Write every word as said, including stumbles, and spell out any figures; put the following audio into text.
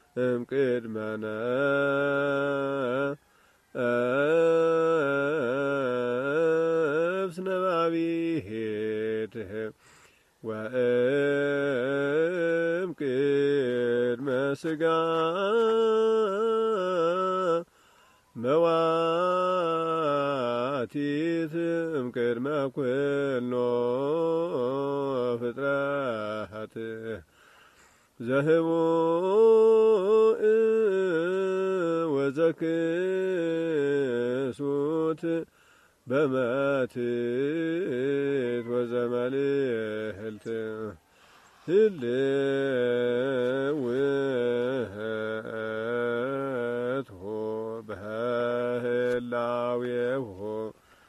እምቅድመነ ነፍስ ነባቢት ወእምቅድመ ሥጋ መዋቲት እምቅድመ ኩሎ ፍጥረት ዘህቡእ ወዘክሱት በመትት ወዘመልዕልት ህልው